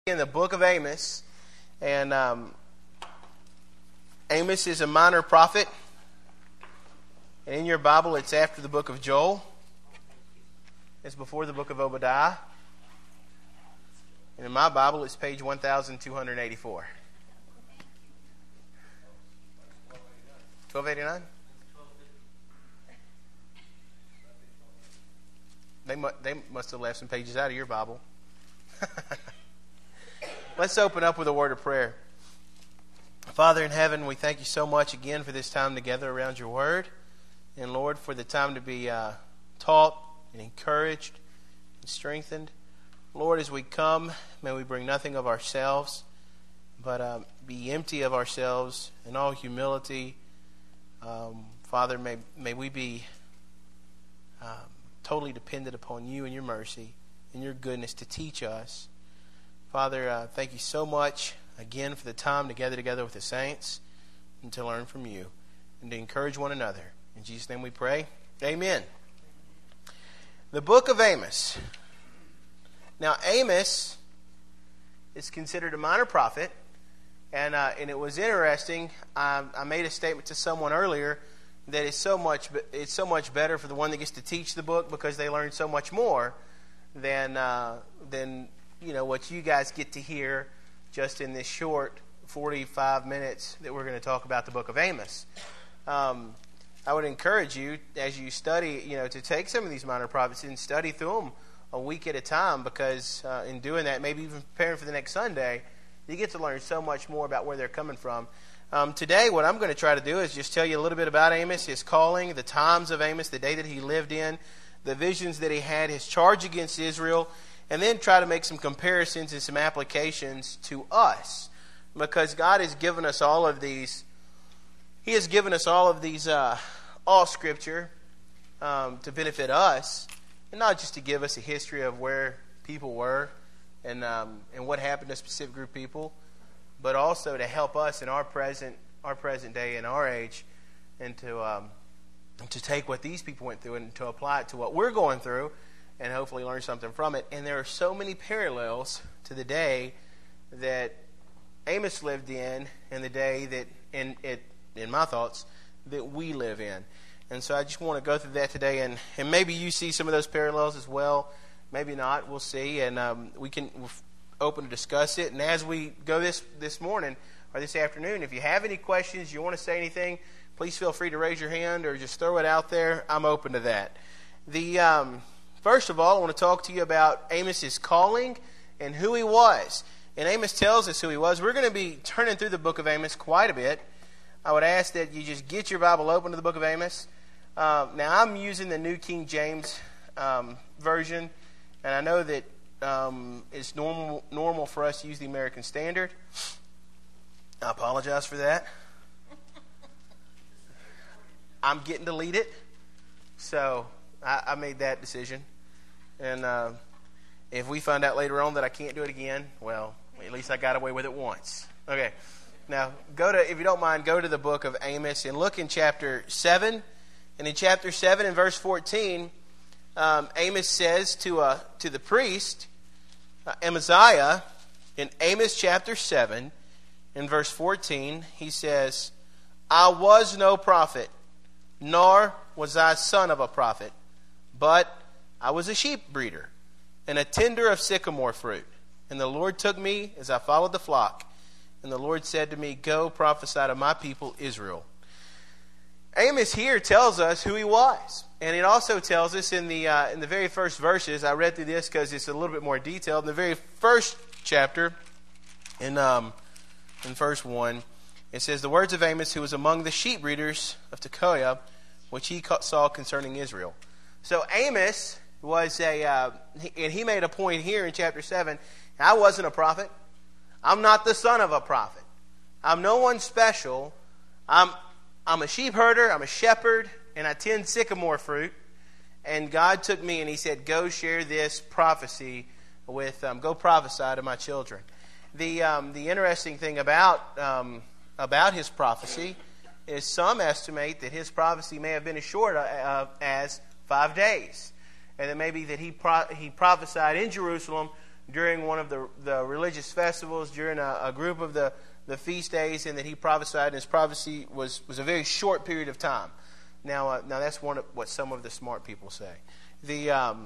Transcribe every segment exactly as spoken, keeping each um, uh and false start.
In the book of Amos, and um, Amos is a minor prophet, and in your Bible it's after the book of Joel. It's before the book of Obadiah, and in my Bible it's page one thousand two hundred eighty-four. twelve eighty-nine? They, mu- they must have left some pages out of your Bible. Let's open up with a word of prayer. Father in heaven, we thank you so much again for this time together around your word. And Lord, for the time to be uh, taught and encouraged and strengthened. Lord, as we come, may we bring nothing of ourselves, but uh, be empty of ourselves in all humility. Um, Father, may, may we be um, totally dependent upon you and your mercy and your goodness to teach us. Father, uh, thank you so much again for the time together together with the saints and to learn from you and to encourage one another. In Jesus' name we pray. Amen. The book of Amos. Now, Amos is considered a minor prophet, and uh, and it was interesting. I, I made a statement to someone earlier that it's so much it's so much better for the one that gets to teach the book because they learn so much more than uh, than. you know, what you guys get to hear just in this short forty-five minutes that we're going to talk about the book of Amos. Um, I would encourage you, as you study, you know, to take some of these minor prophets and study through them a week at a time, because uh, in doing that, maybe even preparing for the next Sunday, you get to learn so much more about where they're coming from. Um, today, what I'm going to try to do is just tell you a little bit about Amos, his calling, the times of Amos, the day that he lived in, the visions that he had, his charge against Israel, and then try to make some comparisons and some applications to us. Because God has given us all of these, He has given us all of these, uh, all Scripture um, to benefit us, and not just to give us a history of where people were and um, and what happened to a specific group of people, but also to help us in our present, our present day and our age, and to um, to take what these people went through and to apply it to what we're going through, and hopefully learn something from it. And there are so many parallels to the day that Amos lived in and the day that, in it, in my thoughts, that we live in. And so I just want to go through that today, and, and maybe you see some of those parallels as well. Maybe not. We'll see, and um, we can we're open to discuss it. And as we go this, this morning or this afternoon, if you have any questions, you want to say anything, please feel free to raise your hand or just throw it out there. I'm open to that. The... Um, First of all, I want to talk to you about Amos's calling and who he was. And Amos tells us who he was. We're going to be turning through the book of Amos quite a bit. I would ask that you just get your Bible open to the book of Amos. Uh, now, I'm using the New King James um, version, and I know that um, it's normal normal for us to use the American Standard. I apologize for that. I'm getting to lead it, so I, I made that decision. And uh, if we find out later on that I can't do it again, well, at least I got away with it once. Okay. Now, go to, if you don't mind, go to the book of Amos and look in chapter seven. And in chapter seven and verse fourteen, um, Amos says to uh, to the priest, uh, Amaziah, in Amos chapter seven, in verse fourteen, he says, I was no prophet, nor was I son of a prophet, but I was a sheep breeder and a tender of sycamore fruit. And the Lord took me as I followed the flock. And the Lord said to me, go prophesy to my people Israel. Amos here tells us who he was. And it also tells us in the uh, in the very first verses, I read through this because it's a little bit more detailed. In the very first chapter, in, um, in verse one, it says, the words of Amos, who was among the sheep breeders of Tekoa, which he saw concerning Israel. So Amos was a, uh, and he made a point here in chapter seven, I wasn't a prophet. I'm not the son of a prophet. I'm no one special. I'm I'm a sheep herder, I'm a shepherd, and I tend sycamore fruit. And God took me and he said, go share this prophecy with, um, go prophesy to my children. The um, the interesting thing about um, about his prophecy is some estimate that his prophecy may have been as short uh, as five days. And that maybe that he pro- he prophesied in Jerusalem during one of the, the religious festivals, during a, a group of the, the feast days, and that he prophesied, and his prophecy was, was a very short period of time. Now, uh, now that's one of what some of the smart people say. The um,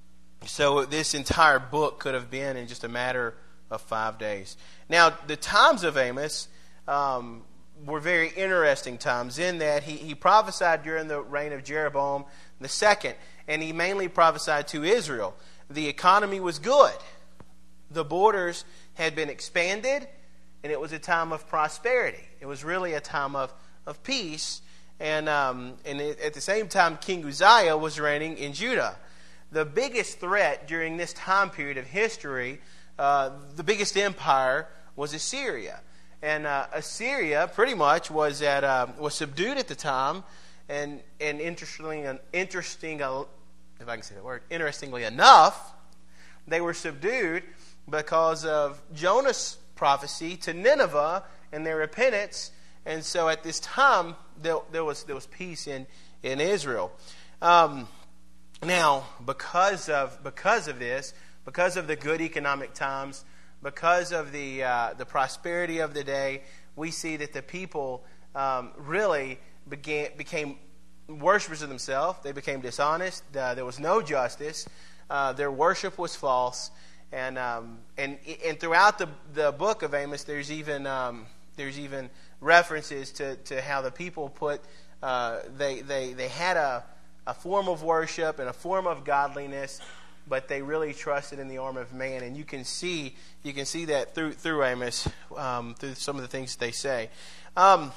so this entire book could have been in just a matter of five days. Now, the times of Amos um, were very interesting times in that he, he prophesied during the reign of Jeroboam the second, and he mainly prophesied to Israel. The economy was good. The borders had been expanded, and it was a time of prosperity. It was really a time of, of peace. And, um, and it, at the same time, King Uzziah was reigning in Judah. The biggest threat during this time period of history, uh, the biggest empire, was Assyria. And uh, Assyria pretty much was at uh, was subdued at the time. And and interestingly, interesting, if I can say that word, interestingly enough, they were subdued because of Jonah's prophecy to Nineveh and their repentance. And so at this time, there, there was there was peace in in Israel. Um, now, because of because of this, because of the good economic times, because of the uh, the prosperity of the day, we see that the people um, really began became worshipers of themselves. They became dishonest. Uh, there was no justice. Uh, their worship was false. And um, and and throughout the the book of Amos, there's even um, there's even references to, to how the people put uh, they they they had a a form of worship and a form of godliness, but they really trusted in the arm of man. And you can see you can see that through through Amos, um, through some of the things they say. Um,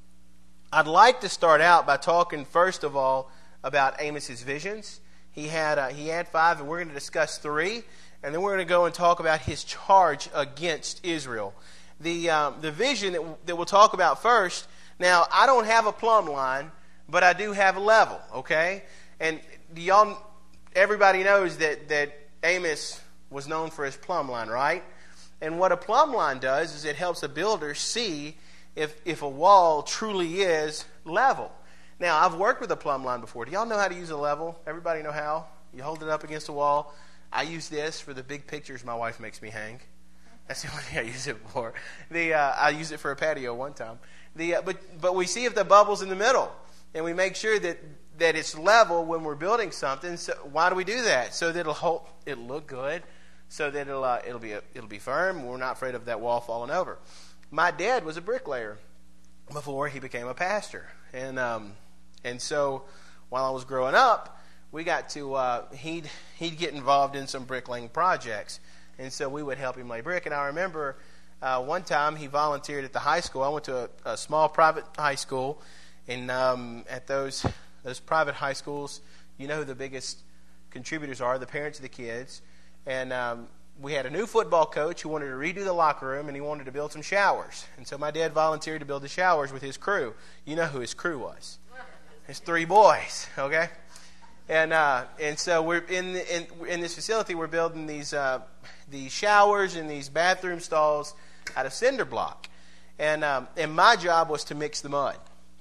I'd like to start out by talking first of all about Amos's visions. He had uh, he had five, and we're going to discuss three, and then we're going to go and talk about his charge against Israel. The um, the vision that, w- that we'll talk about first. Now, I don't have a plumb line, but I do have a level. Okay, and do y'all? Everybody knows that that Amos was known for his plumb line, right? And what a plumb line does is it helps a builder see if if a wall truly is level. Now, I've worked with a plumb line before. Do y'all know how to use a level? Everybody know how? You hold it up against the wall. I use this for the big pictures my wife makes me hang. That's the only thing I use it for. The uh, I used it for a patio one time. The uh, but but we see if the bubble's in the middle, and we make sure that, that it's level when we're building something. So why do we do that? So that it'll hold, it'll look good, so that it'll uh, it'll be a, it'll be firm. We're not afraid of that wall falling over. My dad was a bricklayer before he became a pastor, and um, and so while I was growing up, we got to uh, he'd he'd get involved in some bricklaying projects. And so we would help him lay brick. And I remember uh, one time he volunteered at the high school. I went to a, a small private high school. And um, at those those private high schools, you know who the biggest contributors are, the parents of the kids. And um, we had a new football coach who wanted to redo the locker room, and he wanted to build some showers. And so my dad volunteered to build the showers with his crew. You know who his crew was. His three boys, okay? And uh, and so we're in, the, in in this facility. We're building these uh, these showers and these bathroom stalls out of cinder block, and um, and my job was to mix the mud.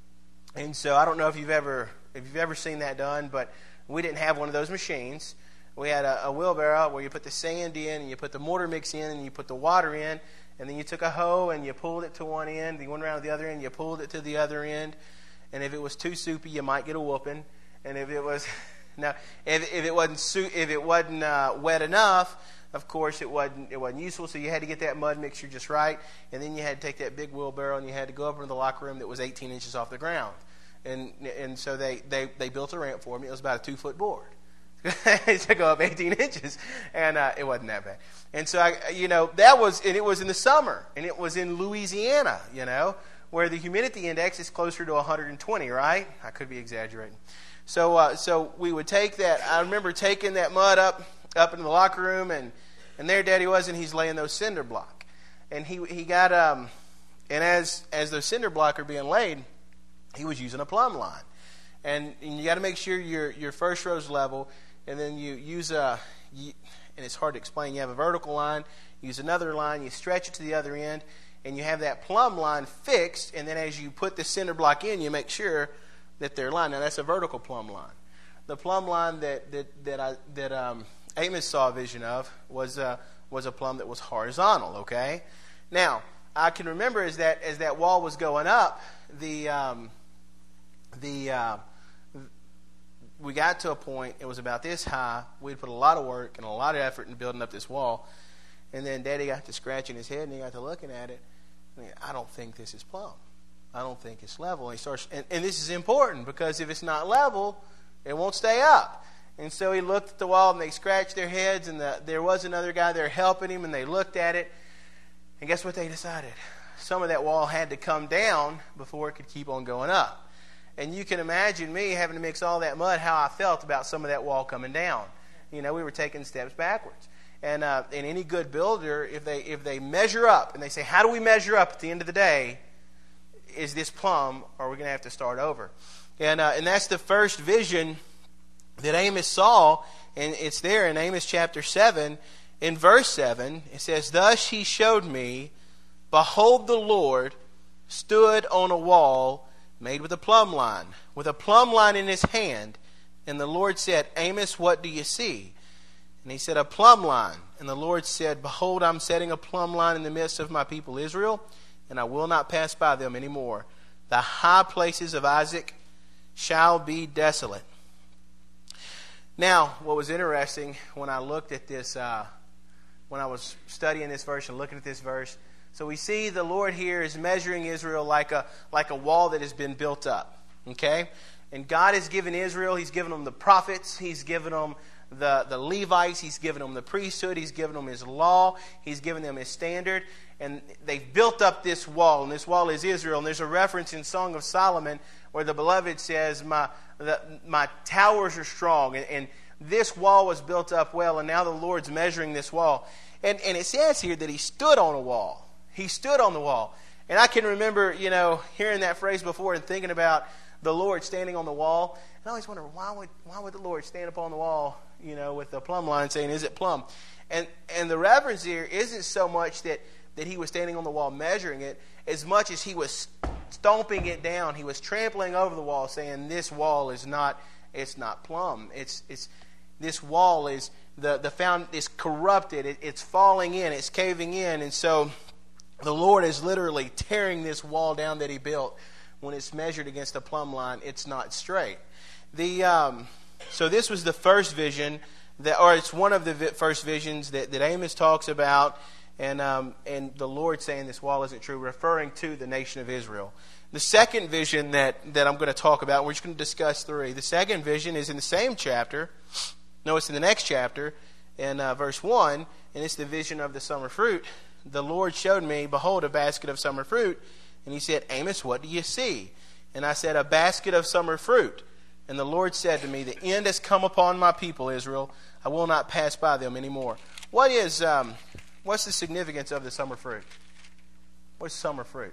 And so I don't know if you've ever if you've ever seen that done, but we didn't have one of those machines. We had a, a wheelbarrow where you put the sand in, and you put the mortar mix in, and you put the water in, and then you took a hoe and you pulled it to one end. You went around to the other end, you pulled it to the other end, and if it was too soupy, you might get a whooping. And if it was Now, if, if it wasn't su- if it wasn't uh, wet enough, of course it wasn't it wasn't useful. So you had to get that mud mixture just right, and then you had to take that big wheelbarrow and you had to go up into the locker room that was eighteen inches off the ground, and and so they, they, they built a ramp for me. It was about a two foot board. It took go up eighteen inches, and uh, it wasn't that bad. And so I, you know, that was and it was in the summer, and it was in Louisiana, you know, where the humidity index is closer to one hundred twenty. Right? I could be exaggerating. So uh, so we would take that. I remember taking that mud up up into the locker room, and, and there Daddy was, and he's laying those cinder block. And he he got um and as as those cinder block are being laid, he was using a plumb line. And, and you got to make sure your your first row's level, and then you use a you, and it's hard to explain. You have a vertical line, use another line, you stretch it to the other end, and you have that plumb line fixed. And then as you put the cinder block in, you make sure that they're lined. Now that's a vertical plumb line. The plumb line that that that I that um, Amos saw a vision of was uh, was a plumb that was horizontal, okay? Now, I can remember as that as that wall was going up, the um, the uh, we got to a point, it was about this high. We'd put a lot of work and a lot of effort in building up this wall. And then Daddy got to scratching his head and he got to looking at it. I mean, I don't think this is plumb. I don't think it's level. And he starts, and, and this is important because if it's not level, it won't stay up. And so he looked at the wall and they scratched their heads, and the, there was another guy there helping him, and they looked at it. And guess what they decided? Some of that wall had to come down before it could keep on going up. And you can imagine me having to mix all that mud, how I felt about some of that wall coming down. You know, we were taking steps backwards. And uh, and any good builder, if they if they measure up and they say, how do we measure up at the end of the day? Is this plumb, or are we going to have to start over? And uh, and that's the first vision that Amos saw, and it's there in Amos chapter seven. In verse seven, it says, "Thus he showed me, behold, the Lord stood on a wall made with a plumb line, with a plumb line in his hand. And the Lord said, Amos, what do you see? And he said, a plumb line. And the Lord said, behold, I'm setting a plumb line in the midst of my people Israel, and I will not pass by them anymore. The high places of Isaac shall be desolate." Now, what was interesting when I looked at this, uh, when I was studying this verse and looking at this verse, so we see the Lord here is measuring Israel like a like a wall that has been built up. Okay? And God has given Israel, He's given them the prophets, He's given them the, the Levites, He's given them the priesthood, He's given them His law, He's given them His standard. And they've built up this wall, and this wall is Israel. And there's a reference in Song of Solomon where the beloved says, my the, my towers are strong. And, and this wall was built up well, and now the Lord's measuring this wall. And, and it says here that He stood on a wall. He stood on the wall. And I can remember, you know, hearing that phrase before and thinking about the Lord standing on the wall. And I always wonder, why would why would the Lord stand up on the wall, you know, with the plumb line saying, is it plumb? And and the reverence here isn't so much that, that He was standing on the wall measuring it, as much as He was stomping it down. He was trampling over the wall saying, this wall is not, it's not plumb. It's it's this wall is the, the found is corrupted. It, it's falling in, it's caving in. And so the Lord is literally tearing this wall down that He built. When it's measured against the plumb line, it's not straight. The um, so this was the first vision, that, or it's one of the vi- first visions that, that Amos talks about, and um, and the Lord saying this wall isn't true, referring to the nation of Israel. The second vision that, that I'm going to talk about, we're just going to discuss three. The second vision is in the same chapter. No, it's in the next chapter, in uh, verse one, and it's the vision of the summer fruit. The Lord showed me, behold, a basket of summer fruit. And He said, Amos, what do you see? And I said, a basket of summer fruit. And the Lord said to me, the end has come upon my people, Israel. I will not pass by them anymore. What is, um, what's the significance of the summer fruit? What's summer fruit?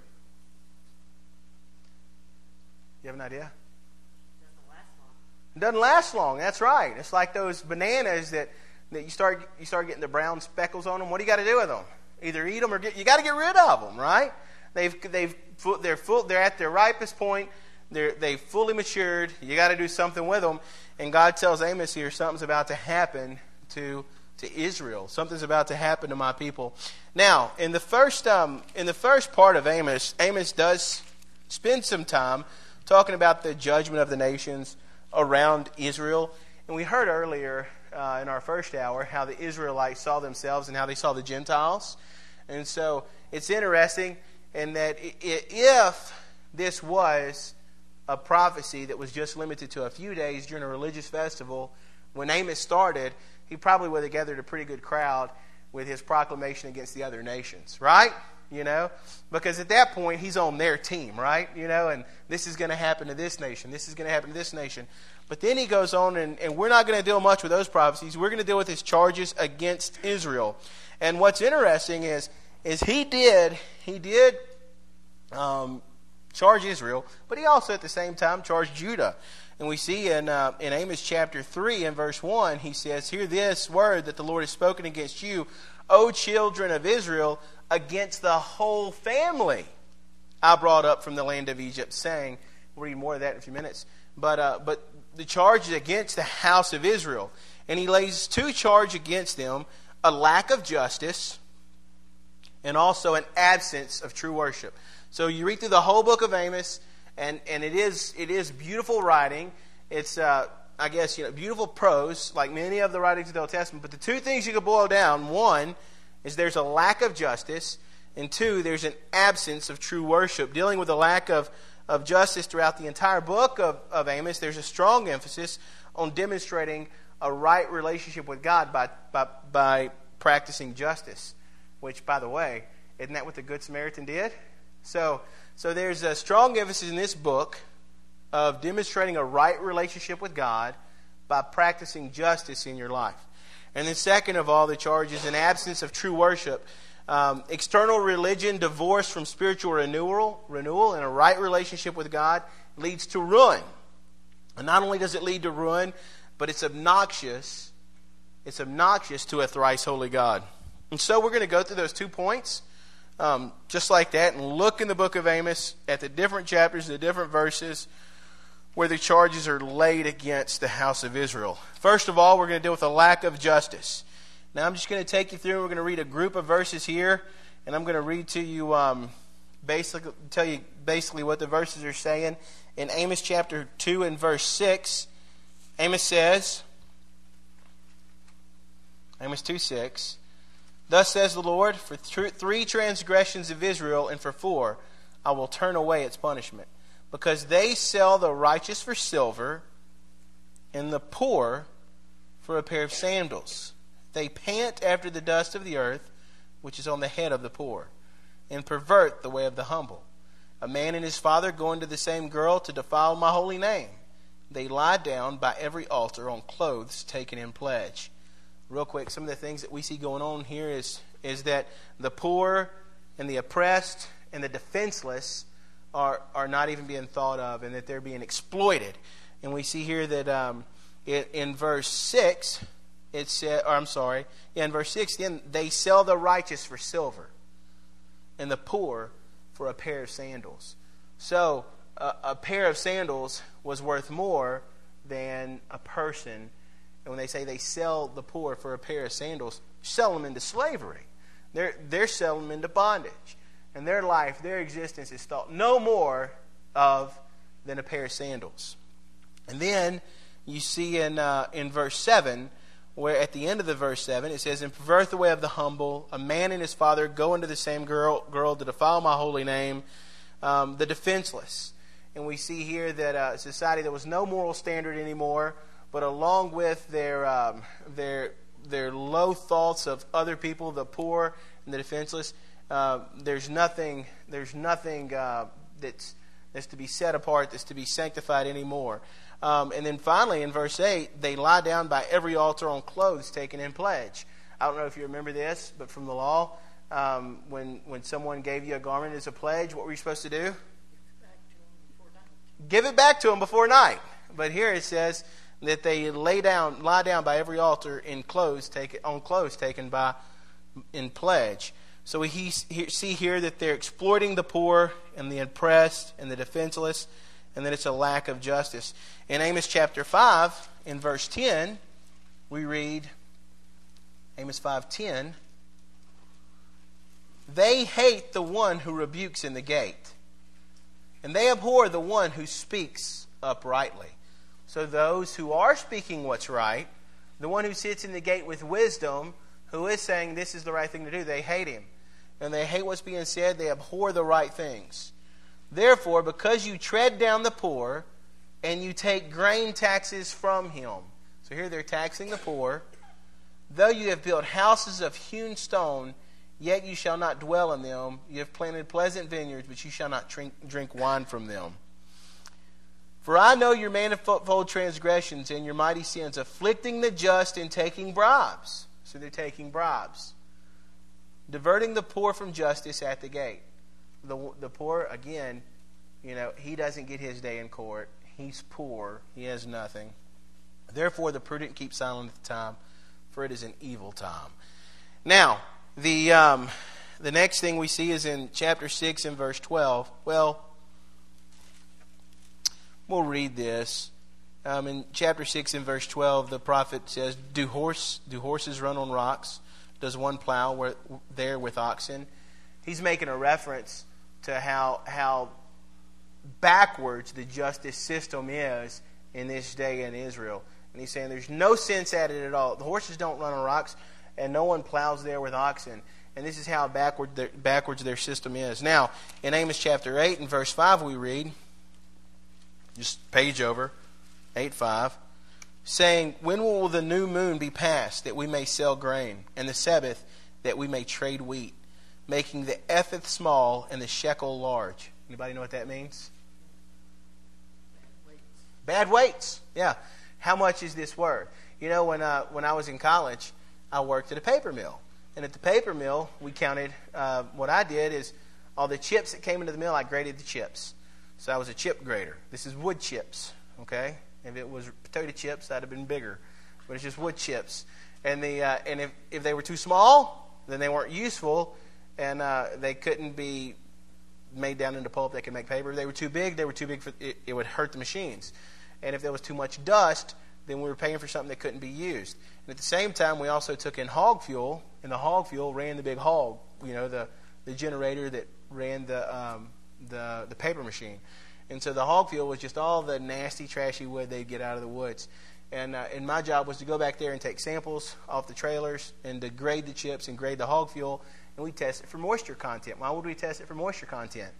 You have an idea? It doesn't last long. It doesn't last long. That's right. It's like those bananas that, that you start you start getting the brown speckles on them. What do you got to do with them? Either eat them or get, you got to get rid of them, right? They've they've they're full. They're at their ripest point. They're they've fully matured. You got to do something with them. And God tells Amos here something's about to happen to to Israel. Something's about to happen to my people. Now, in the first um in the first part of Amos, Amos does spend some time talking about the judgment of the nations around Israel. And we heard earlier uh, in our first hour how the Israelites saw themselves and how they saw the Gentiles. And so it's interesting. And that if this was a prophecy that was just limited to a few days during a religious festival, when Amos started, he probably would have gathered a pretty good crowd with his proclamation against the other nations, right? You know, because at that point he's on their team, right? You know, and this is going to happen to this nation. This is going to happen to this nation. But then he goes on, and, and we're not going to deal much with those prophecies. We're going to deal with his charges against Israel. And what's interesting is, is he did, he did um, charge Israel, but he also at the same time charged Judah. And we see in uh, in Amos chapter three and verse one, he says, hear this word that the Lord has spoken against you, O children of Israel, against the whole family I brought up from the land of Egypt, saying, we'll read more of that in a few minutes, but uh, but the charge is against the house of Israel. And he lays two charges against them a lack of justice, and also an absence of true worship. So you read through the whole book of Amos, and, and it is it is beautiful writing. It's, uh, I guess, you know, beautiful prose, like many of the writings of the Old Testament. But the two things you could boil down, one is there's a lack of justice, and two, there's an absence of true worship. Dealing with the lack of, of justice throughout the entire book of, of Amos, there's a strong emphasis on demonstrating a right relationship with God by, by, by practicing justice. Which, by the way, isn't that what the Good Samaritan did? So, so there's a strong emphasis in this book of demonstrating a right relationship with God by practicing justice in your life. And then second of all, the charge is an absence of true worship. Um, external religion divorced from spiritual renewal, renewal and a right relationship with God leads to ruin. And not only does it lead to ruin, but it's obnoxious. It's obnoxious to a thrice holy God. And so we're going to go through those two points um, just like that and look in the book of Amos at the different chapters, the different verses where the charges are laid against the house of Israel. First of all, we're going to deal with a lack of justice. Now I'm just going to take you through, we're going to read a group of verses here, and I'm going to read to you, um, basically, tell you basically what the verses are saying. In Amos chapter two and verse six, Amos says, Amos two six, "Thus says the Lord, for th- three transgressions of Israel and for four, I will turn away its punishment. Because they sell the righteous for silver and the poor for a pair of sandals. They pant after the dust of the earth, which is on the head of the poor, and pervert the way of the humble. A man and his father go into the same girl to defile my holy name. They lie down by every altar on clothes taken in pledge." Real quick, some of the things that we see going on here is, is that the poor and the oppressed and the defenseless are, are not even being thought of, and that they're being exploited. And we see here that um, it, in verse six, it said, or I'm sorry, yeah, in verse six, then they sell the righteous for silver and the poor for a pair of sandals. So a, a pair of sandals was worth more than a person. And when they say they sell the poor for a pair of sandals, sell them into slavery. They're, they're selling them into bondage. And their life, their existence is thought no more of than a pair of sandals. And then you see in uh, in verse seven, where at the end of the verse seven, it says, "And pervert the way of the humble, a man and his father go into the same girl, girl to defile my holy name, um, the defenseless." And we see here that uh, society, there was no moral standard anymore, but along with their um, their their low thoughts of other people, the poor and the defenseless, uh, there's nothing there's nothing uh, that's that's to be set apart, that's to be sanctified anymore. Um, and then finally, in verse eight, they lie down by every altar on clothes taken in pledge. I don't know if you remember this, but from the law, um, when when someone gave you a garment as a pledge, what were you supposed to do? Give it back to them before night. But here it says that they lay down, lie down by every altar in clothes taken on clothes taken by in pledge. So we he, he, see here that they're exploiting the poor and the oppressed and the defenseless, and that it's a lack of justice. In Amos chapter five, in verse ten, we read Amos five ten. "They hate the one who rebukes in the gate, and they abhor the one who speaks uprightly." So those who are speaking what's right, the one who sits in the gate with wisdom, who is saying this is the right thing to do, they hate him. And they hate what's being said, they abhor the right things. "Therefore, because you tread down the poor, and you take grain taxes from him." So here they're taxing the poor. "Though you have built houses of hewn stone, yet you shall not dwell in them. You have planted pleasant vineyards, but you shall not drink, drink wine from them. For I know your manifold transgressions and your mighty sins, afflicting the just and taking bribes." So they're taking bribes. "Diverting the poor from justice at the gate." The, the poor, again, you know, he doesn't get his day in court. He's poor. He has nothing. "Therefore the prudent keep silent at the time, for it is an evil time." Now, the um, the next thing we see is in chapter six and verse twelve. Well, we'll read this. Um, in chapter six and verse twelve, the prophet says, do horse, do horses run on rocks? does one plow where, there with oxen? He's making a reference to how how backwards the justice system is in this day in Israel. And he's saying there's no sense at it at all. The horses don't run on rocks, and no one plows there with oxen. And this is how backward their, backwards their system is. Now, in Amos chapter eight and verse five we read, just page over, eight five, saying, when will the new moon be passed, that we may sell grain, and the Sabbath, that we may trade wheat, making the ephah small and the shekel large? Anybody know what that means? Bad weights. Bad weights. Yeah. How much is this worth? You know, when uh, when I was in college, I worked at a paper mill. And at the paper mill, we counted, uh, what I did is all the chips that came into the mill, I graded the chips. So I was a chip grader. This is wood chips, okay? If it was potato chips, that'd have been bigger. But it's just wood chips. And the uh, and if, if they were too small, then they weren't useful, and uh, they couldn't be made down into pulp that could make paper. If they were too big, they were too big for it, it would hurt the machines. And if there was too much dust, then we were paying for something that couldn't be used. And at the same time, we also took in hog fuel, and the hog fuel ran the big hog, you know, the, the generator that ran the, um, the the paper machine. And so the hog fuel was just all the nasty, trashy wood they'd get out of the woods. And uh, and my job was to go back there and take samples off the trailers and to grade the chips and grade the hog fuel, and we test it for moisture content. Why would we test it for moisture content?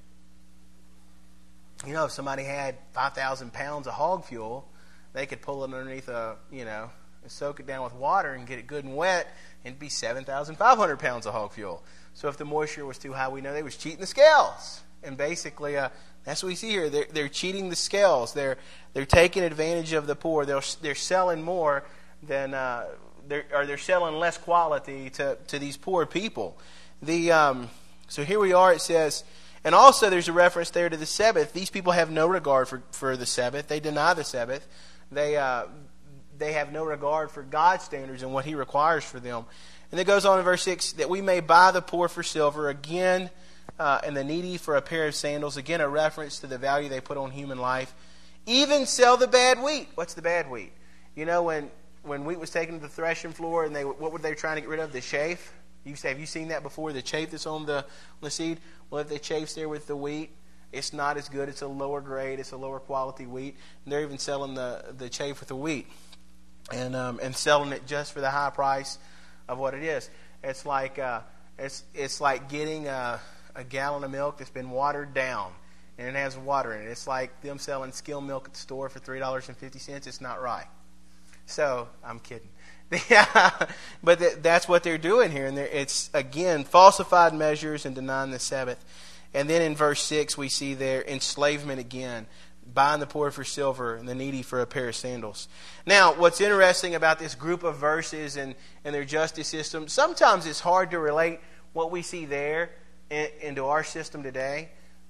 You know, if somebody had five thousand pounds of hog fuel, they could pull it underneath a, you know, and soak it down with water and get it good and wet, and it'd be seven thousand five hundred pounds of hog fuel. So if the moisture was too high, we know they was cheating the scales. And basically, uh, that's what we see here. They're, they're cheating the scales. They're they're taking advantage of the poor. They're they're selling more than uh, they're or they're selling less quality to, to these poor people. The um, so here we are. It says, and also there's a reference there to the Sabbath. These people have no regard for, for the Sabbath. They deny the Sabbath. They uh, they have no regard for God's standards and what He requires for them. And it goes on in verse six, that we may buy the poor for silver, again, uh, and the needy for a pair of sandals. Again, a reference to the value they put on human life. Even sell the bad wheat. What's the bad wheat? You know, when, when wheat was taken to the threshing floor, and they what were they trying to get rid of? The chaff. You say, have you seen that before? The chaff that's on the, on the seed? Well, if the chaff's there with the wheat, it's not as good. It's a lower grade. It's a lower quality wheat. And they're even selling the, the chaff with the wheat, and um, and selling it just for the high price of what it is. It's like uh, it's it's like getting a, a gallon of milk that's been watered down, and it has water in it. It's like them selling skim milk at the store for three dollars and fifty cents. It's not right. So I'm kidding. But th- that's what they're doing here, and it's again falsified measures and denying the Sabbath. And then in verse six we see their enslavement again, buying the poor for silver and the needy for a pair of sandals. Now, what's interesting about this group of verses and, and their justice system, sometimes it's hard to relate what we see there in, into our system today.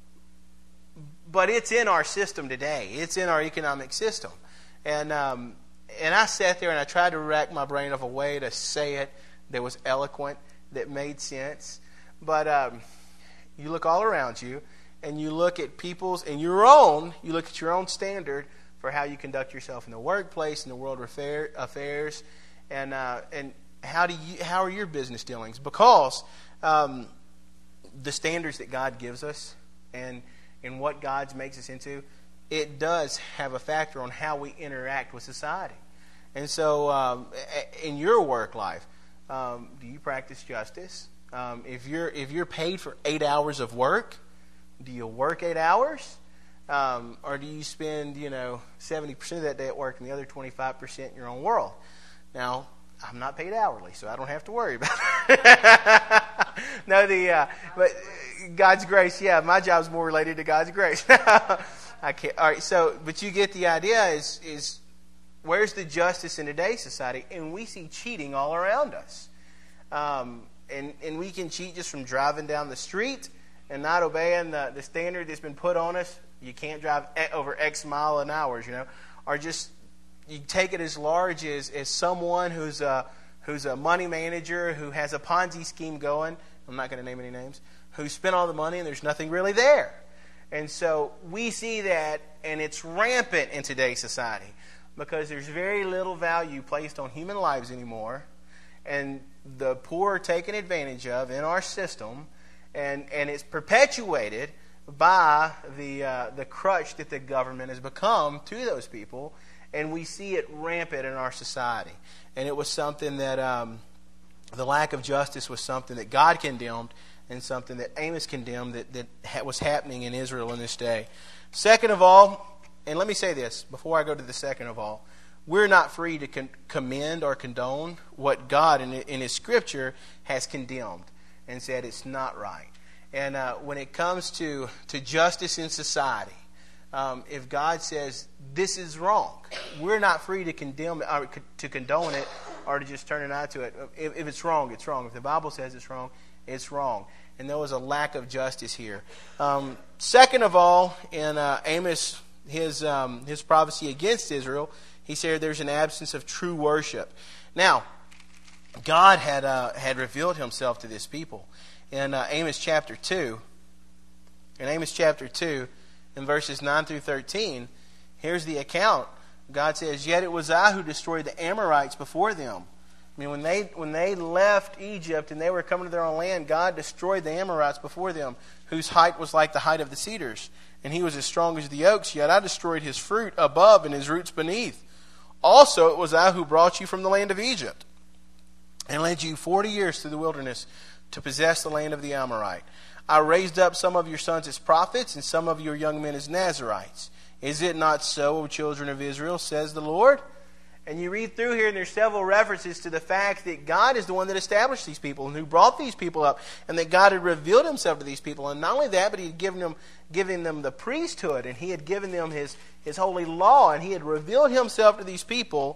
But it's in our system today. It's in our economic system. And um, and I sat there and I tried to rack my brain of a way to say it that was eloquent, that made sense. But um, you look all around you, and you look at people's, and your own, you look at your own standard for how you conduct yourself in the workplace, in the world affair, affairs, and uh, and how do you, how are your business dealings? Because um, the standards that God gives us, and and what God makes us into, it does have a factor on how we interact with society. And so, um, in your work life, um, do you practice justice? Um, if you're if you're paid for eight hours of work, do you work eight hours? Um, or do you spend, you know, seventy percent of that day at work and the other twenty-five percent in your own world? Now, I'm not paid hourly, so I don't have to worry about it. no, the uh, but God's grace, yeah, my job's more related to God's grace. I can't. All right, so but you get the idea. Is is where's the justice in today's society? And we see cheating all around us, um, and and we can cheat just from driving down the street and not obeying the, the standard that's been put on us. You can't drive over X mile an hour, you know, or just you take it as large as, as someone who's a who's a money manager who has a Ponzi scheme going. I'm not going to name any names. Who spent all the money and there's nothing really there. And so we see that, and it's rampant in today's society because there's very little value placed on human lives anymore, and the poor are taken advantage of in our system, and, and it's perpetuated by the uh, the crutch that the government has become to those people, and we see it rampant in our society. And it was something that um, the lack of justice was something that God condemned, and something that Amos condemned that, that ha- was happening in Israel in this day. Second of all, and let me say this before I go to the second of all, we're not free to con- commend or condone what God in, in His Scripture has condemned and said it's not right. And uh, when it comes to, to justice in society, um, if God says this is wrong, we're not free to condemn or to condone it or to just turn an eye to it. If, if it's wrong, it's wrong. If the Bible says it's wrong, it's wrong. And there was a lack of justice here. Um, second of all, in uh, Amos, his um, his prophecy against Israel, he said there's an absence of true worship. Now, God had uh, had revealed Himself to this people. In uh, Amos chapter two, in Amos chapter two, in verses nine through thirteen, here's the account. God says, "Yet it was I who destroyed the Amorites before them." I mean, when they when they left Egypt and they were coming to their own land, God destroyed the Amorites before them, whose height was like the height of the cedars, and he was as strong as the oaks. Yet I destroyed his fruit above and his roots beneath. Also, it was I who brought you from the land of Egypt, and led you forty years through the wilderness, to possess the land of the Amorite. I raised up some of your sons as prophets, and some of your young men as Nazirites. Is it not so, O children of Israel, says the Lord? And you read through here, and there's several references to the fact that God is the one that established these people and who brought these people up, and that God had revealed Himself to these people. And not only that, but He had given them, given them the priesthood, and He had given them His, His holy law, and He had revealed Himself to these people,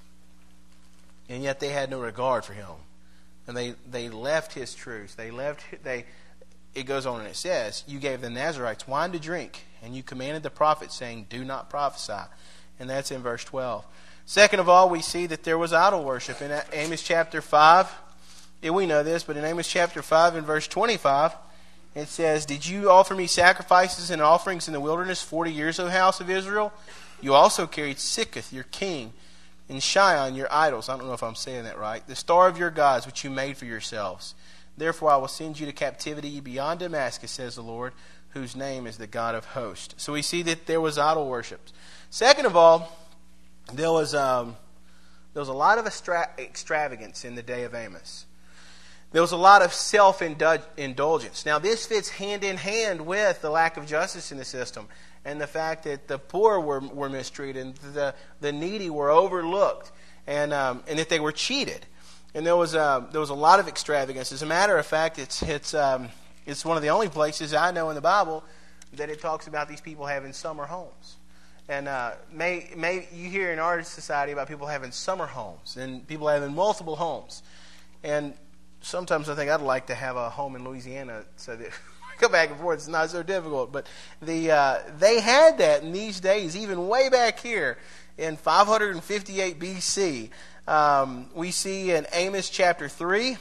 and yet they had no regard for Him. And they, they left His truth. They left, they, it goes on and it says, you gave the Nazirites wine to drink, and you commanded the prophets, saying, do not prophesy. And that's in verse twelve. Second of all, we see that there was idol worship. In Amos chapter five, yeah, we know this, but in Amos chapter five and verse twenty-five, it says, did you offer me sacrifices and offerings in the wilderness forty years, O house of Israel? You also carried Sikkuth, your king, and Shion, your idols. I don't know if I'm saying that right. The star of your gods, which you made for yourselves. Therefore I will send you to captivity beyond Damascus, says the Lord, whose name is the God of hosts. So we see that there was idol worship. Second of all, there was um, there was a lot of extra- extravagance in the day of Amos. There was a lot of self-indulgence. Now this fits hand in hand with the lack of justice in the system, and the fact that the poor were, were mistreated, and the, the needy were overlooked, and um, and that they were cheated. And there was uh, there was a lot of extravagance. As a matter of fact, it's it's um, it's one of the only places I know in the Bible that it talks about these people having summer homes. And uh, may may you hear in our society about people having summer homes and people having multiple homes. And sometimes I think I'd like to have a home in Louisiana so that I go back and forth. It's not so difficult. But the uh, they had that in these days, even way back here in five fifty-eight B C. Um, we see in Amos chapter three,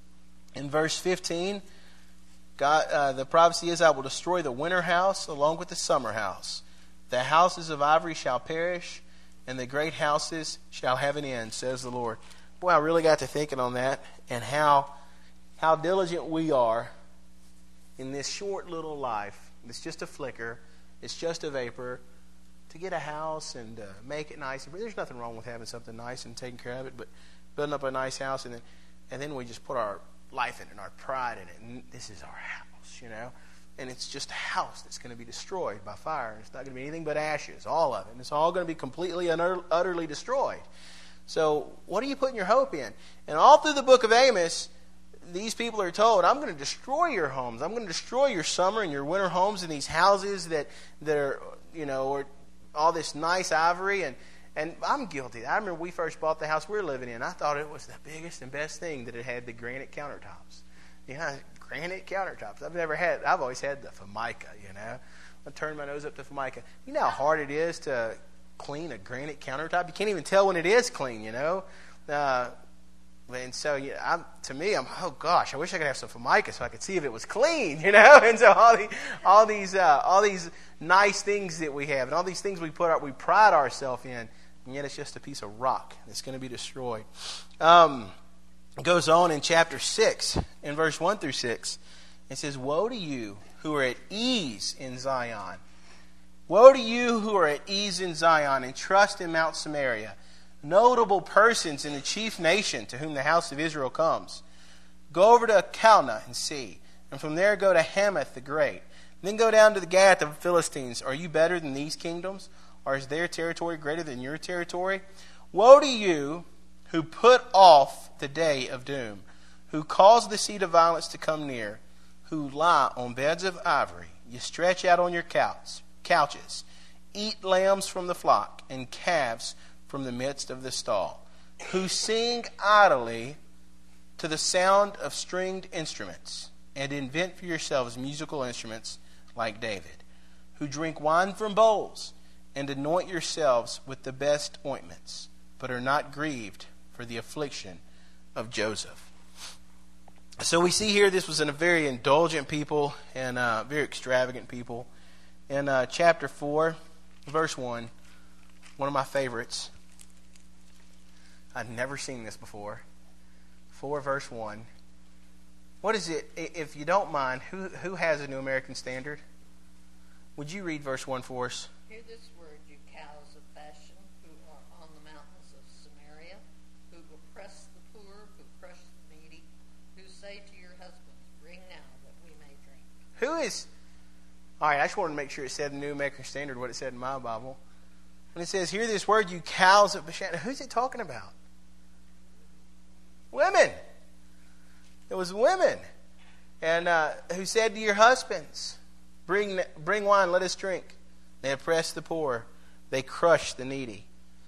in verse fifteen, God, uh, the prophecy is, I will destroy the winter house along with the summer house. The houses of ivory shall perish, and the great houses shall have an end, says the Lord. Boy, I really got to thinking on that, and how how diligent we are in this short little life. It's just a flicker. It's just a vapor. To get a house and uh, make it nice. There's nothing wrong with having something nice and taking care of it, but building up a nice house, and then and then we just put our life in it and our pride in it. And this is our house, you know. And it's just a house that's going to be destroyed by fire. And it's not going to be anything but ashes, all of it. And it's all going to be completely and utterly destroyed. So what are you putting your hope in? And all through the book of Amos, these people are told, I'm going to destroy your homes. I'm going to destroy your summer and your winter homes and these houses that, that are, you know, or all this nice ivory. And, and I'm guilty. I remember we first bought the house we were living in. I thought it was the biggest and best thing that it had the granite countertops. You know, granite countertops. I've never had, I've always had the Formica, you know. I turned my nose up to Formica. You know how hard it is to clean a granite countertop? You can't even tell when it is clean, you know. Uh, and so, yeah, I'm, to me, I'm, oh gosh, I wish I could have some Formica so I could see if it was clean, you know. And so all, the, all these, uh, all these nice things that we have, and all these things we put, our, we pride ourselves in, and yet it's just a piece of rock that's going to be destroyed. Um, It goes on in chapter six, in verse one through six. It says, "Woe to you who are at ease in Zion. Woe to you who are at ease in Zion and trust in Mount Samaria, notable persons in the chief nation to whom the house of Israel comes. Go over to Calneh and see, and from there go to Hamath the Great. Then go down to the Gath of the Philistines. Are you better than these kingdoms? Or is their territory greater than your territory? Woe to you who put off the day of doom, who cause the seat of violence to come near, who lie on beds of ivory. You stretch out on your couch, couches, eat lambs from the flock and calves from the midst of the stall, who sing idly to the sound of stringed instruments, and invent for yourselves musical instruments like David, who drink wine from bowls and anoint yourselves with the best ointments, but are not grieved for the affliction of Joseph." So we see here this was a very indulgent people and uh, very extravagant people. In uh, chapter four, verse one, one of my favorites. I'd never seen this before. four, verse one. What is it, if you don't mind, who who has a New American Standard? Would you read verse one for us? Hear this word, you cows of Bashan, who are on the mountains of Samaria, who oppress the poor, who crush the needy, who say to your husbands, bring now that we may drink. Who is... All right, I just wanted to make sure it said in the New American Standard what it said in my Bible. When it says, hear this word, you cows of Bashan, who's it talking about? Women. It was women. And uh, who said to your husbands, bring, bring wine, let us drink. They oppress the poor. They crush the needy.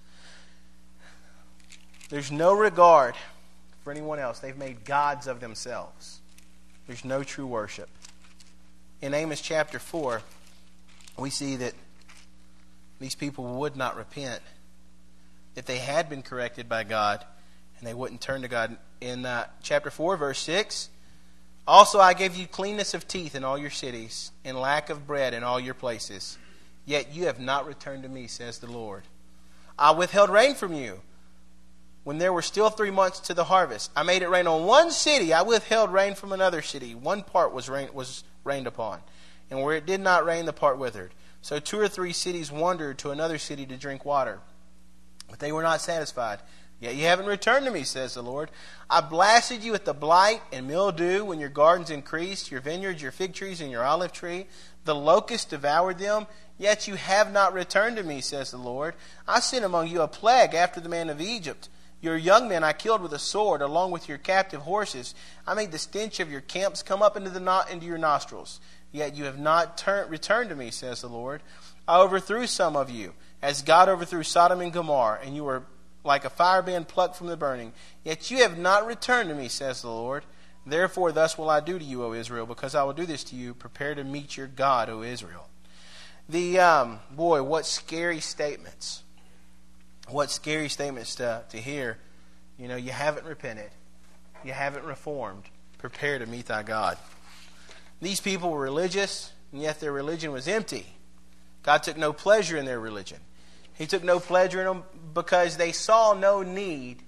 There's no regard for anyone else. They've made gods of themselves. There's no true worship. In Amos chapter four, we see that these people would not repent. That they had been corrected by God, and they wouldn't turn to God. In uh, chapter four, verse six, "Also I gave you cleanness of teeth in all your cities, and lack of bread in all your places. Yet you have not returned to me, says the Lord. I withheld rain from you when there were still three months to the harvest. I made it rain on one city. I withheld rain from another city. One part was rain, was rained upon, and where it did not rain, the part withered. So two or three cities wandered to another city to drink water, but they were not satisfied. Yet you haven't returned to me, says the Lord. I blasted you with the blight and mildew when your gardens increased, your vineyards, your fig trees, and your olive tree. The locust devoured them, yet you have not returned to me, says the Lord. I sent among you a plague after the man of Egypt. Your young men I killed with a sword, along with your captive horses. I made the stench of your camps come up into the no- into your nostrils. Yet you have not turn- returned to me, says the Lord. I overthrew some of you, as God overthrew Sodom and Gomorrah, and you were like a firebrand plucked from the burning. Yet you have not returned to me, says the Lord. Therefore thus will I do to you, O Israel, because I will do this to you. Prepare to meet your God, O Israel." The um, boy, what scary statements. What scary statements to, to hear. You know, you haven't repented. You haven't reformed. Prepare to meet thy God. These people were religious, and yet their religion was empty. God took no pleasure in their religion. He took no pleasure in them because they saw no need.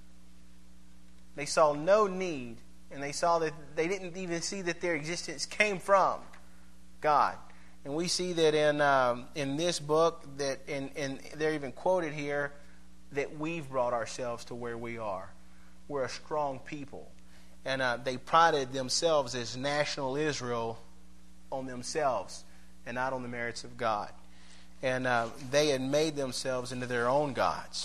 They saw no need, and they saw that they didn't even see that their existence came from God. And we see that in um, in this book, that in, in they're even quoted here, that we've brought ourselves to where we are. We're a strong people. And uh, they prided themselves as national Israel on themselves and not on the merits of God. And uh, they had made themselves into their own gods.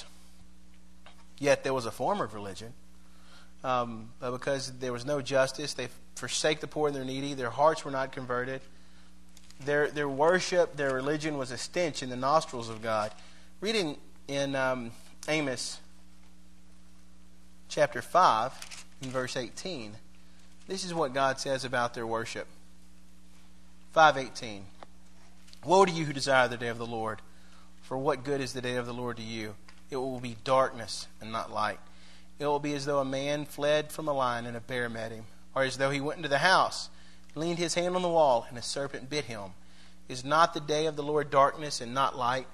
Yet there was a form of religion. Um, but because there was no justice, they forsake the poor and the needy. Their hearts were not converted. Their their worship, their religion was a stench in the nostrils of God. Reading in um, Amos chapter five, in verse eighteen, this is what God says about their worship. five eighteen. "Woe to you who desire the day of the Lord, for what good is the day of the Lord to you? It will be darkness and not light. It will be as though a man fled from a lion and a bear met him, or as though he went into the house, leaned his hand on the wall, and a serpent bit him. Is not the day of the Lord darkness and not light?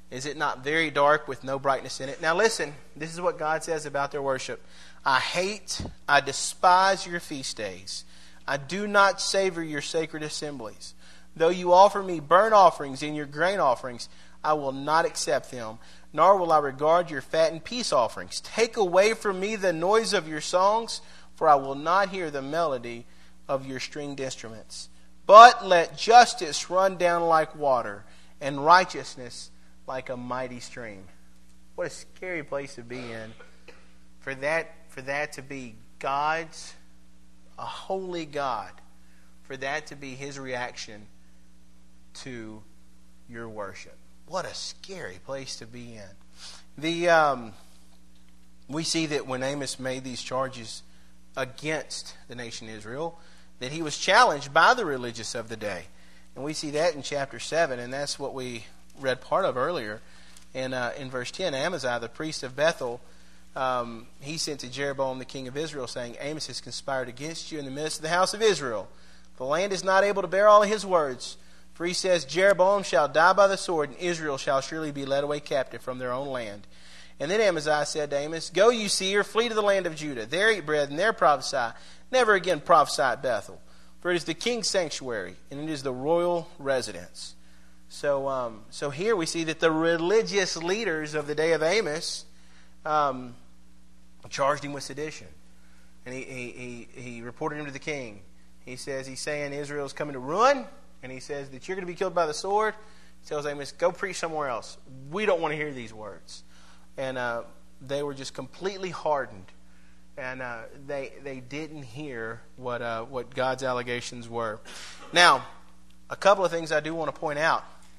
Is it not very dark with no brightness in it? Now listen, this is what God says about their worship. I hate, I despise your feast days. I do not savor your sacred assemblies. Though you offer me burnt offerings and your grain offerings, I will not accept them, nor will I regard your fat and peace offerings. Take away from me the noise of your songs, for I will not hear the melody of your stringed instruments. But let justice run down like water, and righteousness like a mighty stream. What a scary place to be in. For that, for that to be God's, a holy God, for that to be His reaction to your worship. What a scary place to be in. The um, we see that when Amos made these charges against the nation Israel, that he was challenged by the religious of the day. And we see that in chapter seven, and that's what we read part of earlier. And uh, in verse ten, Amaziah, the priest of Bethel, um, he sent to Jeroboam, the king of Israel, saying, Amos has conspired against you in the midst of the house of Israel. The land is not able to bear all of his words. For he says, Jeroboam shall die by the sword, and Israel shall surely be led away captive from their own land. And then Amaziah said to Amos, Go, you seer, flee to the land of Judah. There eat bread, and there prophesy. Never again prophesy at Bethel. For it is the king's sanctuary, and it is the royal residence. So um, so here we see that the religious leaders of the day of Amos um, charged him with sedition. And he, he, he, he reported him to the king. He says, he's saying Israel's coming to ruin. And he says that you're going to be killed by the sword. He tells Amos, go preach somewhere else. We don't want to hear these words. And uh, they were just completely hardened. And uh, they they didn't hear what uh, what God's allegations were. Now, a couple of things I do want to point out.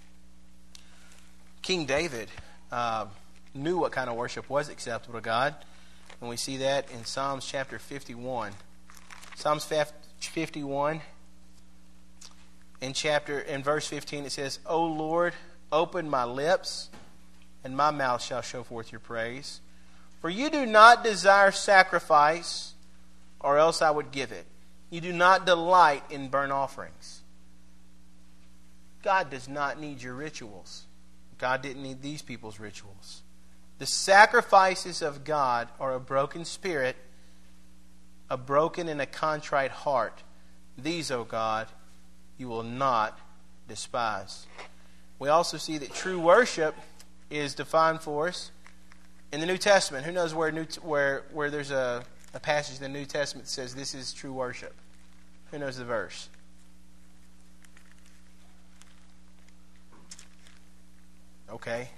King David uh, knew what kind of worship was acceptable to God. And we see that in Psalms chapter fifty-one. Psalms fifty-one. In chapter, in verse fifteen, it says, O Lord, open my lips, and my mouth shall show forth your praise. For you do not desire sacrifice, or else I would give it. You do not delight in burnt offerings. God does not need your rituals. God didn't need these people's rituals. The sacrifices of God are a broken spirit, a broken and a contrite heart. These, O God, you will not despise. We also see that true worship is defined for us in the New Testament. Who knows where New, where where there's a, a passage in the New Testament that says this is true worship? Who knows the verse? Okay.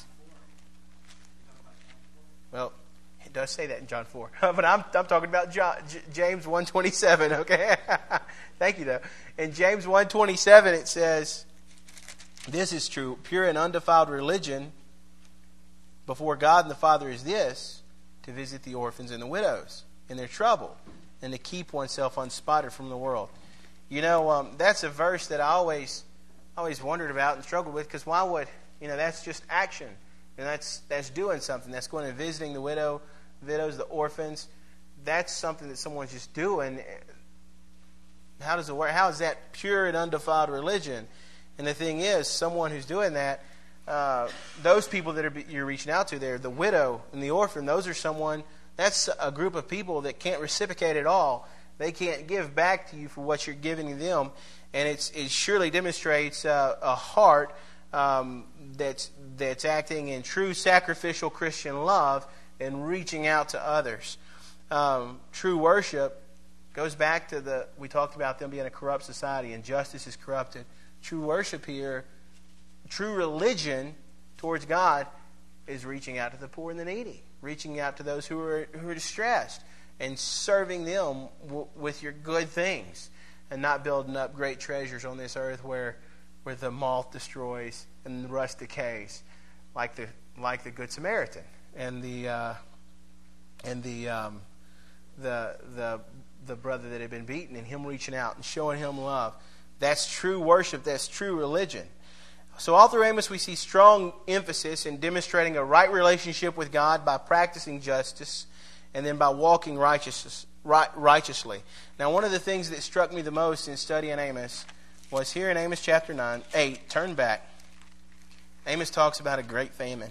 Well, it does say that in John four. But I'm I'm talking about John, J- James one twenty-seven, okay? Thank you, though. In James one twenty-seven, it says, this is true, pure and undefiled religion before God and the Father is this, to visit the orphans and the widows in their trouble, and to keep oneself unspotted from the world. You know, um, that's a verse that I always always wondered about and struggled with, because why would, you know, that's just action. And that's that's doing something. That's going and visiting the widow, widows, the orphans. That's something that someone's just doing. How does it work? How is that pure and undefiled religion? And the thing is, someone who's doing that, uh, those people that are, you're reaching out to there, the widow and the orphan, those are someone, that's a group of people that can't reciprocate at all. They can't give back to you for what you're giving them. And it's, it surely demonstrates uh, a heart um, that's, that's acting in true sacrificial Christian love and reaching out to others. Um, true worship goes back to the, we talked about them being a corrupt society, and justice is corrupted. True worship here, true religion towards God is reaching out to the poor and the needy, reaching out to those who are who are distressed, and serving them w- with your good things, and not building up great treasures on this earth where where the moth destroys and the rust decays, like the like the Good Samaritan and the uh, and the um, the the the brother that had been beaten, and him reaching out and showing him love. That's true worship. That's true religion. So all through Amos we see strong emphasis in demonstrating a right relationship with God by practicing justice, and then by walking righteous, right, righteously. Now, one of the things that struck me the most in studying Amos was here in Amos chapter nine, eight, turn back. Amos talks about a great famine.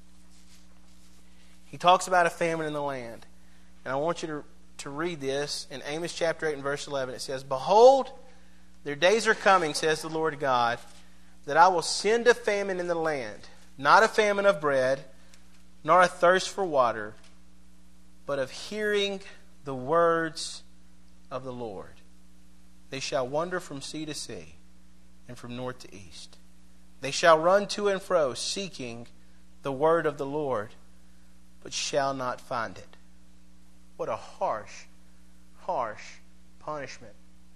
He talks about a famine in the land. And I want you to, to read this in Amos chapter eight and verse eleven. It says, "Behold, their days are coming, says the Lord God, that I will send a famine in the land, not a famine of bread, nor a thirst for water, but of hearing the words of the Lord. They shall wander from sea to sea, and from north to east. They shall run to and fro, seeking the word of the Lord, but shall not find it." What a harsh, harsh punishment.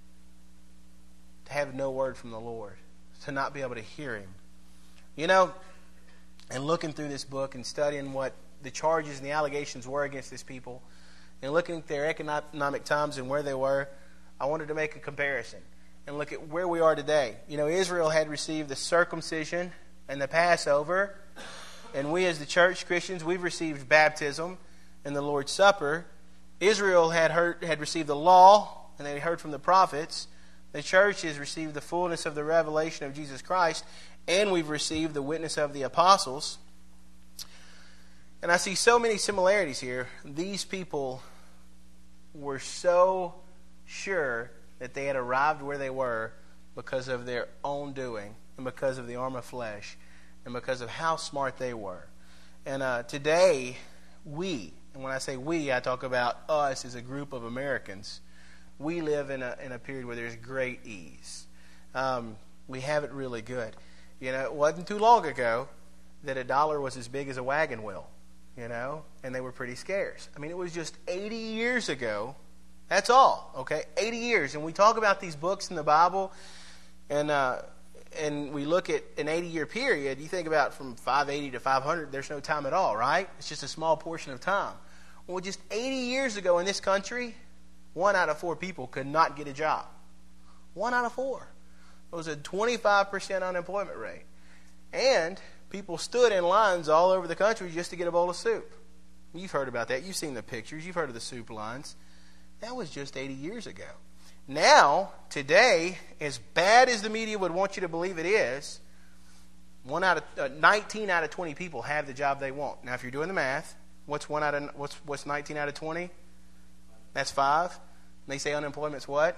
To have no word from the Lord. To not be able to hear Him. You know, and looking through this book and studying what the charges and the allegations were against this people, and looking at their economic times and where they were, I wanted to make a comparison and look at where we are today. You know, Israel had received the circumcision and the Passover, and we as the church, Christians, we've received baptism and the Lord's Supper. Israel had heard, had received the law, and they heard from the prophets. The church has received the fullness of the revelation of Jesus Christ, and we've received the witness of the apostles. And I see so many similarities here. These people were so sure that they had arrived where they were because of their own doing and because of the arm of flesh and because of how smart they were. And uh, today, we, and when I say we, I talk about us as a group of Americans, we live in a in a period where there's great ease. Um, we have it really good. You know, it wasn't too long ago that a dollar was as big as a wagon wheel, you know, and they were pretty scarce. I mean, it was just eighty years ago. That's all, okay? eighty years. And we talk about these books in the Bible, and uh, and we look at an eighty-year period. You think about from five eighty to five hundred, there's no time at all, right? It's just a small portion of time. Well, just eighty years ago in this country, one out of four people could not get a job. One out of four. It was a twenty-five percent unemployment rate. And people stood in lines all over the country just to get a bowl of soup. You've heard about that. You've seen the pictures. You've heard of the soup lines. That was just eighty years ago. Now, today, as bad as the media would want you to believe it is, one out of uh, nineteen out of twenty people have the job they want. Now, if you're doing the math, what's one out of what's what's nineteen out of twenty? That's five. And they say unemployment's what?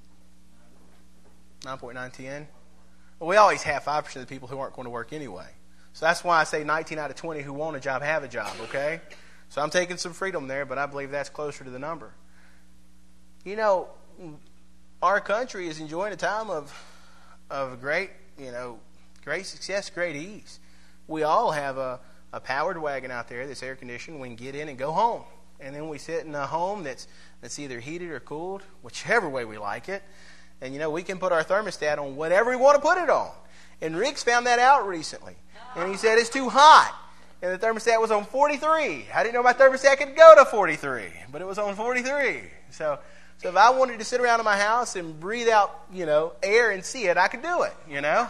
nine point nine ten. Well, we always have five percent of the people who aren't going to work anyway. So that's why I say nineteen out of twenty who want a job have a job, okay? So I'm taking some freedom there, but I believe that's closer to the number. You know, our country is enjoying a time of of great, you know, great success, great ease. We all have a, a powered wagon out there that's air conditioned. We can get in and go home. And then we sit in a home that's that's either heated or cooled, whichever way we like it. And, you know, we can put our thermostat on whatever we want to put it on. And Rick's found that out recently. And he said it's too hot. And the thermostat was on forty-three. I didn't know my thermostat could go to forty-three, but it was on forty-three. So... So if I wanted to sit around in my house and breathe out, you know, air and see it, I could do it, you know.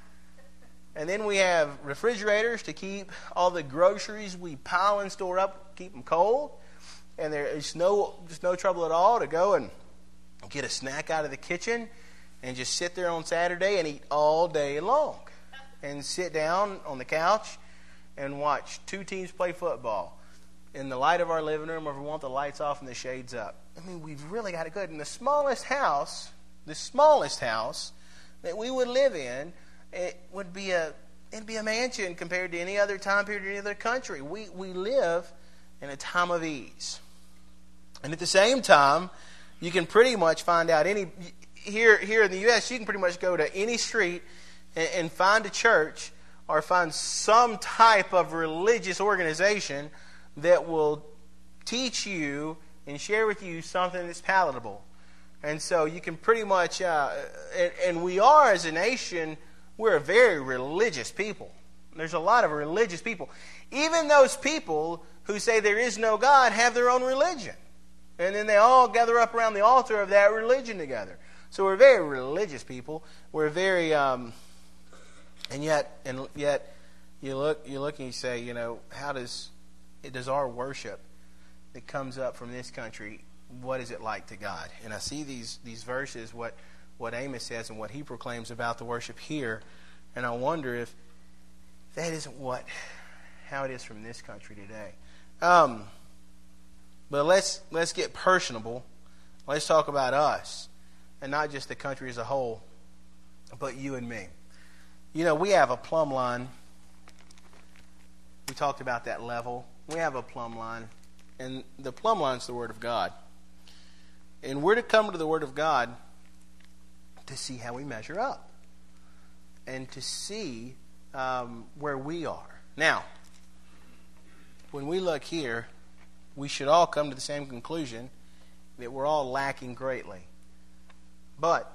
And then we have refrigerators to keep all the groceries we pile and store up, keep them cold. And there's no just no trouble at all to go and get a snack out of the kitchen and just sit there on Saturday and eat all day long. And sit down on the couch and watch two teams play football in the light of our living room, or if we want the lights off and the shades up. I mean, we've really got it good. And the smallest house, the smallest house that we would live in, it would be a it'd be a mansion compared to any other time period in any other country. We we live in a time of ease. And at the same time, you can pretty much find out any here here in the U S, you can pretty much go to any street and, and find a church or find some type of religious organization that will teach you and share with you something that's palatable. And so you can pretty much, uh, and, and we are as a nation, we're a very religious people. There's a lot of religious people. Even those people who say there is no God have their own religion. And then they all gather up around the altar of that religion together. So we're very religious people. We're very, um, and yet, and yet, you look, you look and you say, you know, how does does our worship that comes up from this country, what is it like to God? And I see these these verses, what what Amos says and what he proclaims about the worship here, and I wonder if that isn't what how it is from this country today. Um, but let's let's get personable. Let's talk about us, and not just the country as a whole, but you and me. You know, we have a plumb line. We talked about that level. We have a plumb line, and the plumb line is the Word of God. And we're to come to the Word of God to see how we measure up and to see um, where we are. Now, when we look here, we should all come to the same conclusion that we're all lacking greatly. But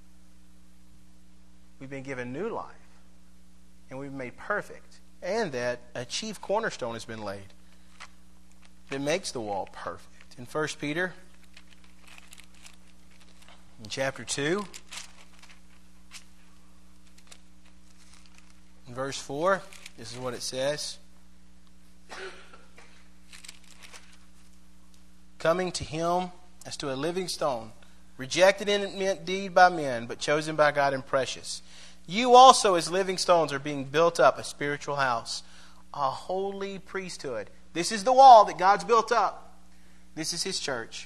we've been given new life, and we've been made perfect, and that a chief cornerstone has been laid that makes the wall perfect. In First Peter, in chapter two, in verse four, this is what it says. Coming to him as to a living stone, rejected in indeed by men, but chosen by God and precious. You also as living stones are being built up, a spiritual house, a holy priesthood. This is the wall that God's built up. This is His church.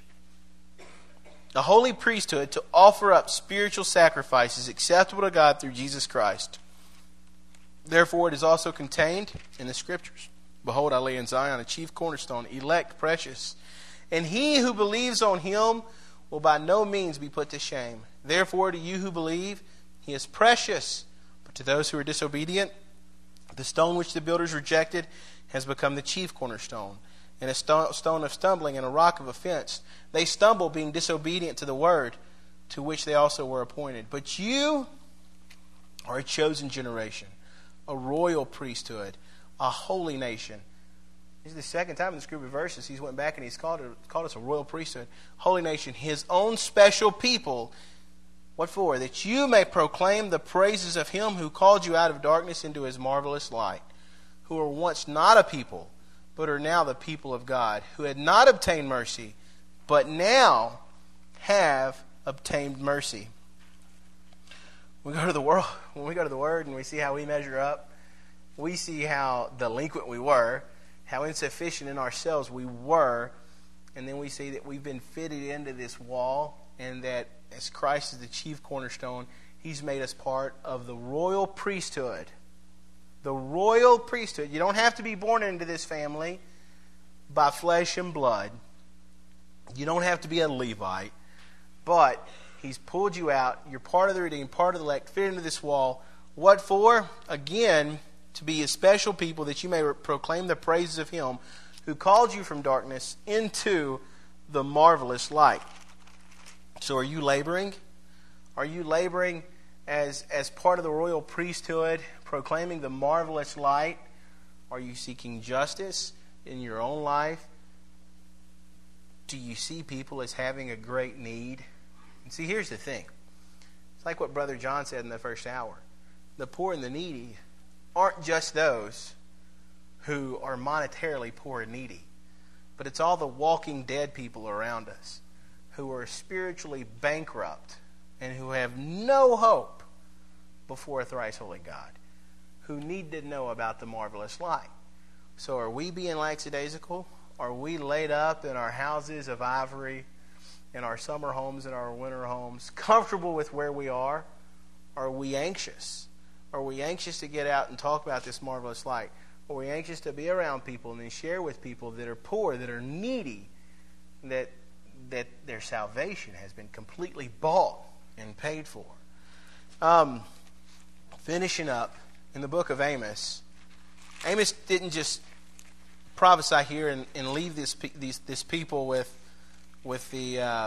A holy priesthood to offer up spiritual sacrifices acceptable to God through Jesus Christ. Therefore it is also contained in the Scriptures. Behold, I lay in Zion a chief cornerstone, elect, precious. And he who believes on Him will by no means be put to shame. Therefore, to you who believe, He is precious. But to those who are disobedient, the stone which the builders rejected has become the chief cornerstone, and a stone of stumbling and a rock of offense. They stumble, being disobedient to the word, to which they also were appointed. But you are a chosen generation, a royal priesthood, a holy nation. This is the second time in this group of verses he's went back and he's called, it, called us a royal priesthood, holy nation, His own special people. What for? That you may proclaim the praises of Him who called you out of darkness into His marvelous light, who were once not a people, but are now the people of God, who had not obtained mercy, but now have obtained mercy. We go to the world, when we go to the Word and we see how we measure up, we see how delinquent we were, how insufficient in ourselves we were, and then we see that we've been fitted into this wall, and that as Christ is the chief cornerstone, He's made us part of the royal priesthood. The royal priesthood. You don't have to be born into this family by flesh and blood. You don't have to be a Levite, but He's pulled you out. You're part of the redeemed, part of the elect, fit into this wall. What for? Again, to be a special people, that you may proclaim the praises of Him who called you from darkness into the marvelous light. So are you laboring? Are you laboring as, as part of the royal priesthood, proclaiming the marvelous light? Are you seeking justice in your own life? Do you see people as having a great need? And see, here's the thing. It's like what Brother John said in the first hour. The poor and the needy aren't just those who are monetarily poor and needy, but it's all the walking dead people around us who are spiritually bankrupt and who have no hope before a thrice holy God, who need to know about the marvelous light. So are we being lackadaisical? Are we laid up in our houses of ivory, in our summer homes, in our winter homes, comfortable with where we are? Are we anxious? Are we anxious to get out and talk about this marvelous light? Are we anxious to be around people and then share with people that are poor, that are needy, that that their salvation has been completely bought and paid for? Um, finishing up in the book of Amos, Amos didn't just prophesy here and, and leave this these this people with with the uh,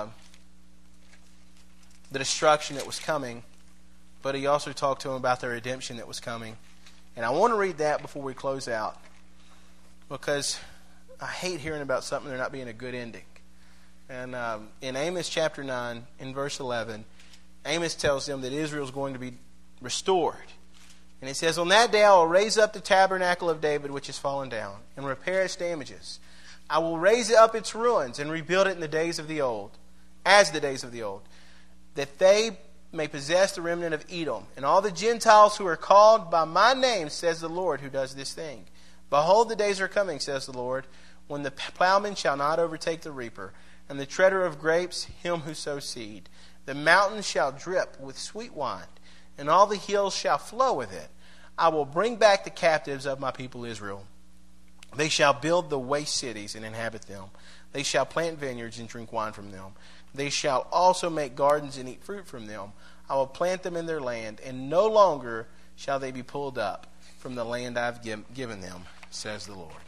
the destruction that was coming, but he also talked to them about the redemption that was coming. And I want to read that before we close out, because I hate hearing about something there not being a good ending. And um, in Amos chapter nine, in verse eleven, Amos tells them that Israel is going to be restored. And it says, "On that day I will raise up the tabernacle of David which has fallen down, and repair its damages. I will raise up its ruins, and rebuild it in the days of the old, as the days of the old, that they may possess the remnant of Edom, and all the Gentiles who are called by my name, says the Lord, who does this thing. Behold, the days are coming, says the Lord, when the plowman shall not overtake the reaper, and the treader of grapes him who sows seed. The mountains shall drip with sweet wine, and all the hills shall flow with it. I will bring back the captives of my people Israel. They shall build the waste cities and inhabit them. They shall plant vineyards and drink wine from them. They shall also make gardens and eat fruit from them. I will plant them in their land, and no longer shall they be pulled up from the land I have given them, says the Lord.